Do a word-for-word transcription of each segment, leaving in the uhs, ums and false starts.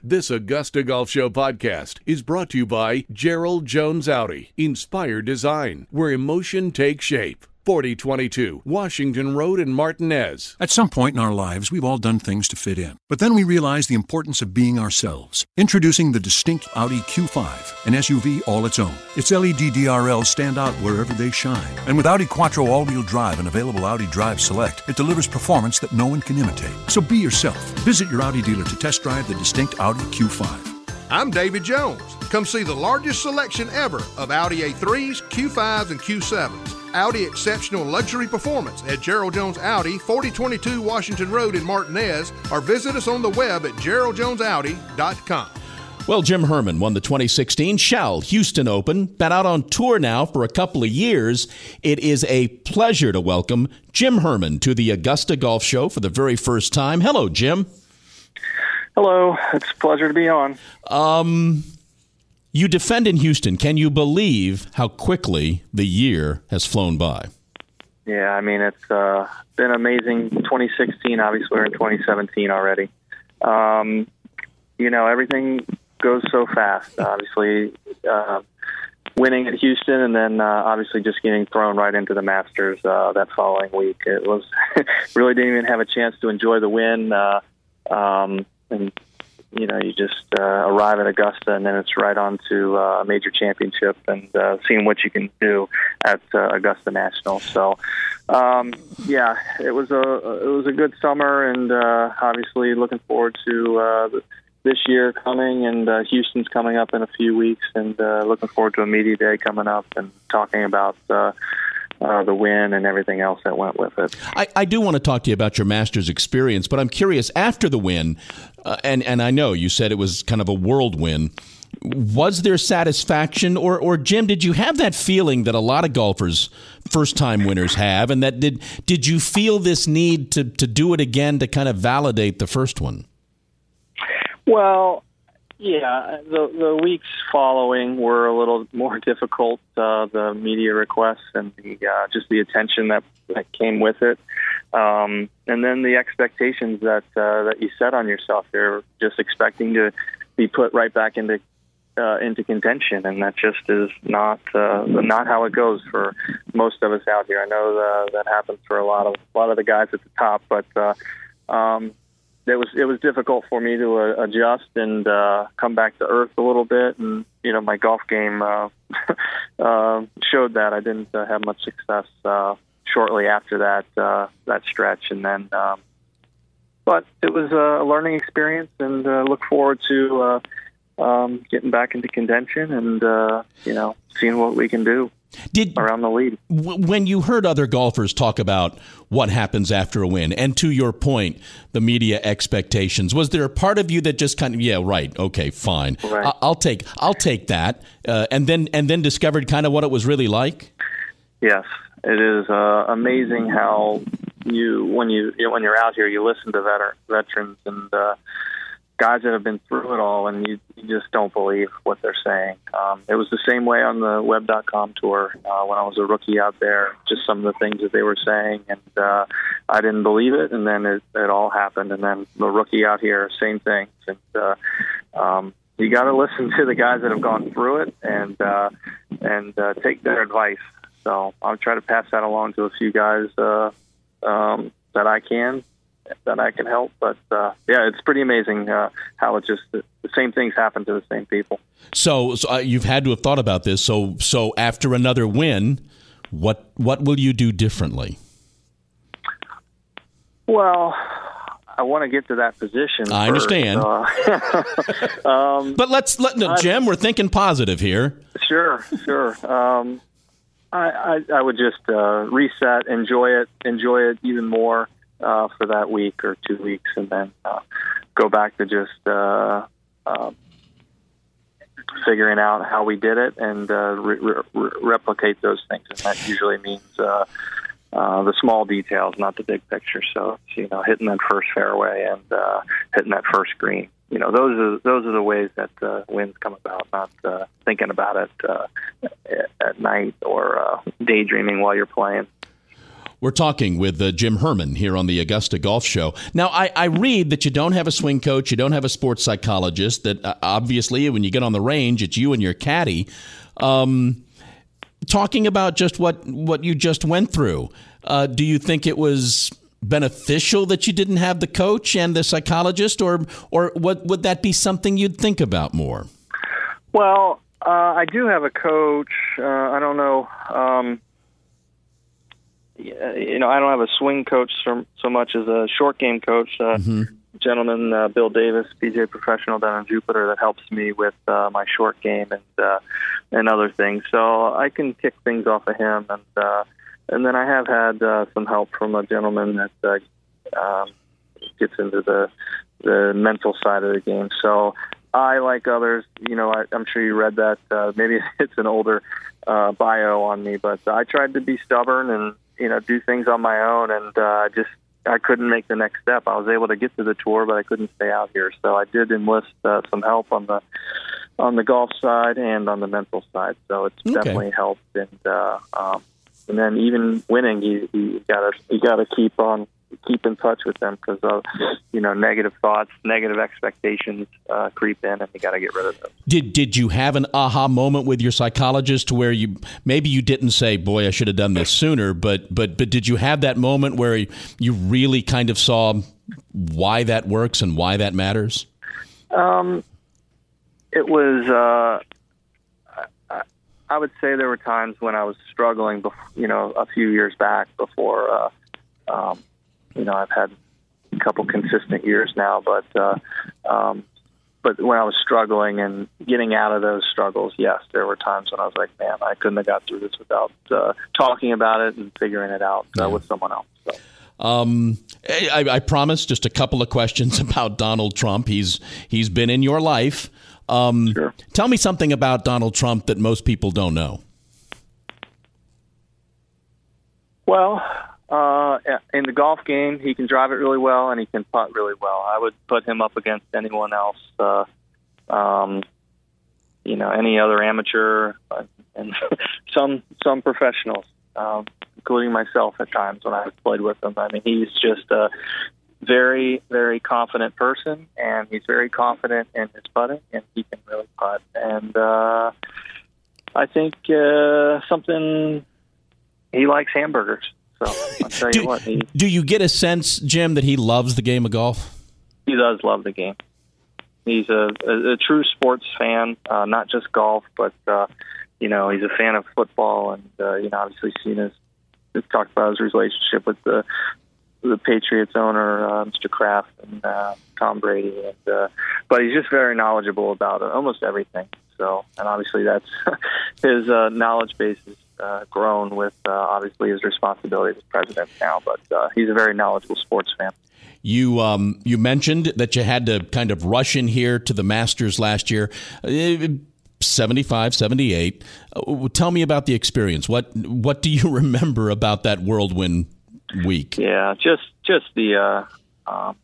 This Augusta Golf Show podcast is brought to you by Gerald Jones Audi. Inspire design, where emotion takes shape. forty twenty-two Washington Road in Martinez. At some point in our lives, we've all done things to fit in. But then we realize the importance of being ourselves. Introducing the distinct Audi Q five, an S U V all its own. Its L E D D R Ls stand out wherever they shine. And with Audi Quattro all-wheel drive and available Audi Drive Select, it delivers performance that no one can imitate. So be yourself. Visit your Audi dealer to test drive the distinct Audi Q five. I'm David Jones. Come see the largest selection ever of Audi A threes, Q fives, and Q sevens. Audi Exceptional Luxury Performance at Gerald Jones Audi, forty twenty-two Washington Road in Martinez, or visit us on the web at gerald jones audi dot com. Well, Jim Herman won the twenty sixteen Shell Houston Open. Been out on tour now for a couple of years. It is a pleasure to welcome Jim Herman to the Augusta Golf Show for the very first time. Hello, Jim. Hello. It's a pleasure to be on. Um... You defend in Houston. Can you believe how quickly the year has flown by? Yeah, I mean, it's uh, been amazing. twenty sixteen, obviously, we're in twenty seventeen already. Um, you know, everything goes so fast. Obviously, uh, winning at Houston and then uh, obviously just getting thrown right into the Masters uh, that following week. It was really didn't even have a chance to enjoy the win. Uh, um, and You know, you just uh, arrive at Augusta, and then it's right on to uh, a major championship and uh, seeing what you can do at uh, Augusta National. So, um, yeah, it was a it was a good summer, and uh, obviously looking forward to uh, this year coming, and uh, Houston's coming up in a few weeks, and uh, looking forward to a media day coming up and talking about Uh, Uh, the win and everything else that went with it. I, I do want to talk to you about your Masters experience, but I'm curious, after the win, uh, and, and I know you said it was kind of a world win, was there satisfaction? Or, or Jim, did you have that feeling that a lot of golfers, first-time winners, have, and that did did you feel this need to, to do it again to kind of validate the first one? Well, yeah, the the weeks following were a little more difficult. Uh, the media requests and the uh, just the attention that, that came with it, um, and then the expectations that uh, that you set on yourself. You're just expecting to be put right back into uh, into contention, and that just is not uh, not how it goes for most of us out here. I know uh, that happens for a lot of a lot of the guys at the top, but. Uh, um, It was it was difficult for me to uh, adjust and uh, come back to earth a little bit, and you know my golf game uh, uh, showed that. I didn't uh, have much success uh, shortly after that uh, that stretch, and then um, but it was a learning experience, and uh, look forward to uh, um, getting back into contention and uh, you know seeing what we can do. Did, around the lead. W- when you heard other golfers talk about what happens after a win, and to your point, the media expectations, was there a part of you that just kind of, yeah, right, okay, fine, right. I- I'll take, I'll take that, uh, and then and then discovered kind of what it was really like? Yes, it is uh, amazing how you when you, you know, when you're out here, you listen to veter- veterans and uh, guys that have been through it all, and you, you just don't believe what they're saying. Um, it was the same way on the web dot com tour uh, when I was a rookie out there, just some of the things that they were saying, and uh, I didn't believe it, and then it, it all happened. And then the rookie out here, same thing. And uh, um, you got to listen to the guys that have gone through it and, uh, and uh, take their advice. So I'll try to pass that along to a few guys uh, um, that I can. that I can help. But, uh, yeah, it's pretty amazing uh, how it just the, the same things happen to the same people. So, so uh, you've had to have thought about this. So so after another win, what what will you do differently? Well, I want to get to that position. I first. understand. Uh, um, but let's, let no, Jim, we're thinking positive here. Sure, sure. Um, I, I, I would just uh, reset, enjoy it, enjoy it even more. Uh, for that week or two weeks, and then uh, go back to just uh, uh, figuring out how we did it and uh, re- re- replicate those things. And that usually means uh, uh, the small details, not the big picture. So, you know, hitting that first fairway and uh, hitting that first green. You know, those are those are the ways that uh, wins come about. Not uh, thinking about it uh, at night or uh, daydreaming while you're playing. We're talking with uh, Jim Herman here on the Augusta Golf Show. Now, I, I read that you don't have a swing coach, you don't have a sports psychologist, that uh, obviously when you get on the range, it's you and your caddy. Um, talking about just what, what you just went through, uh, do you think it was beneficial that you didn't have the coach and the psychologist, or or what, would that be something you'd think about more? Well, uh, I do have a coach. Uh, I don't know. Um, you know, I don't have a swing coach so, so much as a short game coach. Uh, mm-hmm. Gentleman, uh, Bill Davis, P G A professional down in Jupiter, that helps me with uh, my short game and uh, and other things. So I can kick things off of him, and uh, and then I have had uh, some help from a gentleman that uh, um, gets into the the mental side of the game. So I, like others, you know, I, I'm sure you read that. Uh, maybe it's an older uh, bio on me, but I tried to be stubborn and, you know, do things on my own, and uh, just I couldn't make the next step. I was able to get to the tour, but I couldn't stay out here. So I did enlist uh, some help on the on the golf side and on the mental side. So it's okay. Definitely helped, and uh, um, and then even winning, you you gotta you gotta keep on. keep in touch with them, because uh, you know, negative thoughts, negative expectations uh, creep in, and you got to get rid of them. Did Did you have an aha moment with your psychologist to where you maybe you didn't say, "Boy, I should have done this sooner," but but but did you have that moment where you really kind of saw why that works and why that matters? Um, it was. Uh, I, I would say there were times when I was struggling, before, you know, a few years back before. Uh, um, You know, I've had a couple consistent years now, but uh, um, but when I was struggling and getting out of those struggles, yes, there were times when I was like, man, I couldn't have got through this without uh, talking about it and figuring it out uh, yeah. with someone else. So. Um, I, I promise just a couple of questions about Donald Trump. He's he's been in your life. Um, sure. Tell me something about Donald Trump that most people don't know. Well, Uh, in the golf game, he can drive it really well, and he can putt really well. I would put him up against anyone else, uh, um, you know, any other amateur, uh, and some some professionals, um, including myself at times when I played with him. I mean, he's just a very, very confident person, and he's very confident in his putting, and he can really putt. And uh, I think uh, something, he likes hamburgers. So I'll tell you do, what. He, do you get a sense, Jim, that he loves the game of golf? He does love the game. He's a, a, a true sports fan, uh, not just golf, but uh, you know, he's a fan of football, and uh, you know, obviously seen his. We've talked about his relationship with the the Patriots owner, uh, Mister Kraft, and uh, Tom Brady, and uh, but he's just very knowledgeable about uh, almost everything. So, and obviously that's his uh, knowledge base is uh, grown with uh, obviously his responsibility as president now. But uh, he's a very knowledgeable sports fan. You um, you mentioned that you had to kind of rush in here to the Masters last year, seventy-five, seventy-eight. Uh, tell me about the experience. What what do you remember about that whirlwind week? Yeah, just just the uh, um,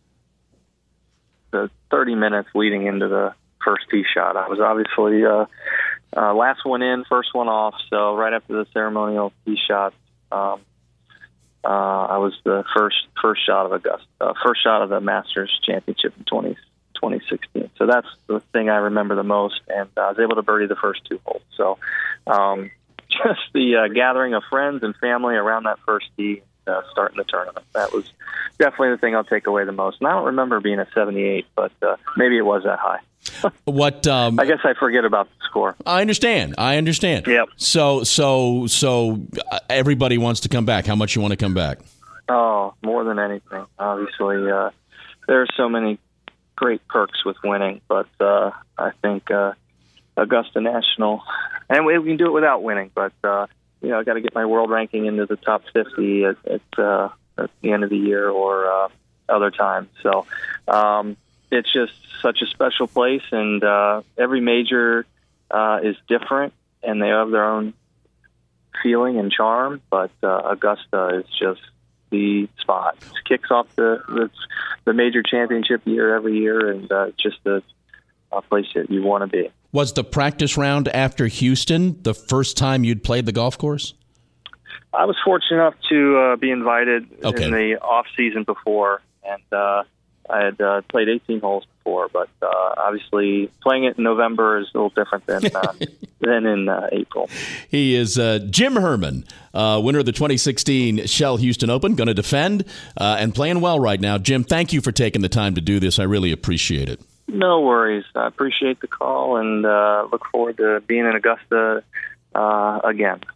the thirty minutes leading into the first tee shot. I was obviously uh, uh, last one in, first one off. So right after the ceremonial tee shot, um, uh, I was the first first shot of Augusta, uh, first shot of the Masters Championship in twenty sixteen. So that's the thing I remember the most, and I was able to birdie the first two holes. So um, just the uh, gathering of friends and family around that first tee. Uh, starting the tournament. That was definitely the thing I'll take away the most. And I don't remember being a seventy-eight, but uh, maybe it was that high. What um, I guess I forget about the score. I understand. I understand. Yep. So, so, so everybody wants to come back. How much you want to come back? Oh, more than anything. Obviously, uh, there are so many great perks with winning, but uh, I think uh, Augusta National, and we can do it without winning, but. Uh, You know, I got to get my world ranking into the top fifty at, at, uh, at the end of the year or uh, other times. So um, it's just such a special place, and uh, every major uh, is different, and they have their own feeling and charm. But uh, Augusta is just the spot. It kicks off the the, the major championship year every year, and uh, just a, a place that you want to be. Was the practice round after Houston the first time you'd played the golf course? I was fortunate enough to uh, be invited Okay. in the off season before, and uh, I had uh, played eighteen holes before, but uh, obviously playing it in November is a little different than uh, than in uh, April. He is uh, Jim Herman, uh, winner of the twenty sixteen Shell Houston Open, going to defend uh, and playing well right now. Jim, thank you for taking the time to do this. I really appreciate it. No worries. I appreciate the call and uh, look forward to being in Augusta uh, again.